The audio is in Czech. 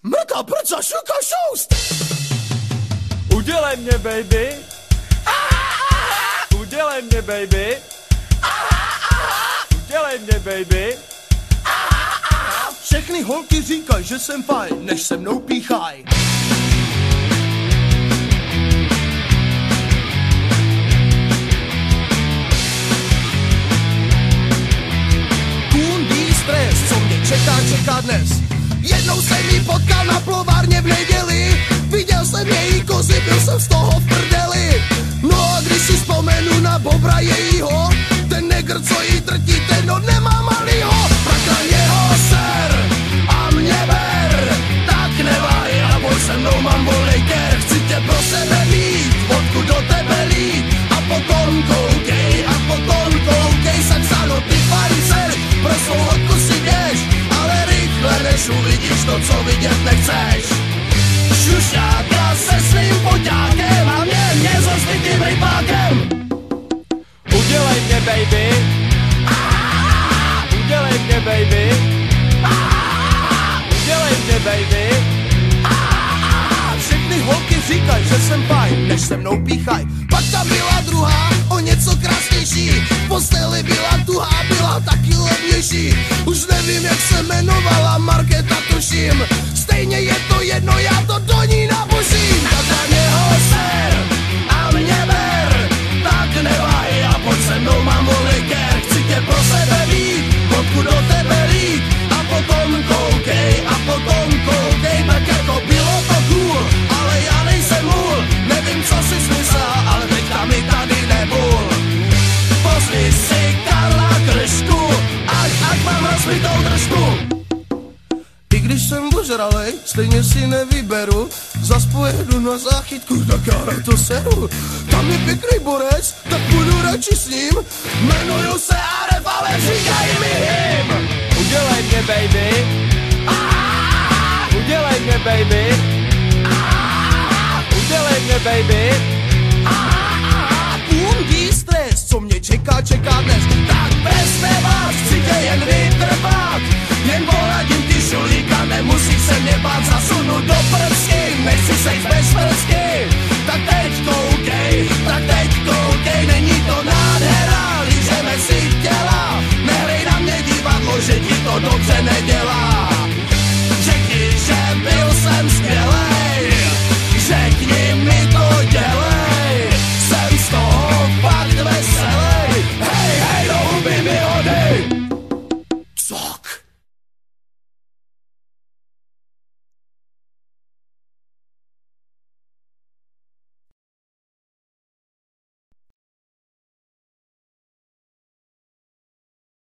Mrka, prca, šuka, šoust. Udělej mě, baby. Udělej mě, baby. Udělej mě, baby. Všechny holky říkaj, že jsem fajn, než se mnou píchaj. Kundý stres, co mě čeká dnes. Jednou jsem jí potkal na plovárně v neděli. Viděl jsem její kozy, byl jsem z toho v prdeli. No a když si vzpomenu na bobra jejího, ten negr, co jí drtí, ten no nemá malýho. Tak na něho ser a mě ber, tak nevaj a pojď se mnou, mám volnej ker. Chci tě pro sebe mít, vodku do tebe lít a potom koukej, Saxano, ty pancer, pro svou hodku si běž, ale rychle než uvidíš to, co vidět nechceš. Šušáka se svým poťákem a mě zase tím rypákem. Udělej mě, baby. Udělej mě, baby. Udělej mě, baby. Všechny holky říkaj, že jsem fajn, než se mnou píchaj. Pak tam byla druhá, o něco krásnější. V posteli byla tuhá, byla taky levnější. Už nevím, jak se jmenovala, Markéta tuším. Stejně je to jedno, já to do ní nabožím. Tak na něho ser a mě ber, tak nevaj a pojď se mnou, mám volný ker. Chci tě pro sebe mít, vodku do tebe lít a potom koukej, tak jako bylo to cool, ale já nejsem můl. Nevím, co si smyslela, ale teďka mi tady nebůl. Pozvi si Karla Kršku, ať mám rozbitou držku. I když jsem ožralej, stejně si nevyberu. Zas pojedu na záchytku, tak já na to seru. Tam je pěkný borec, tak budu radši s ním. Jmenuju se Aref, ale říkaj mi him. Udělej mě, baby. Udělej mě, baby. Udělej mě, baby. Kundý stres, co mě čeká dnes. Tak bez vás chci tě jen vytrvat. Jen poradím ty šulíka, nemusíš se mě bát, zasunu do prsky. Nechci sejt bez prsky. Tak teď koukej, není to nádhera. Lížeme si těla, nehrej na mě divadlo, že ti to dobře nedělá.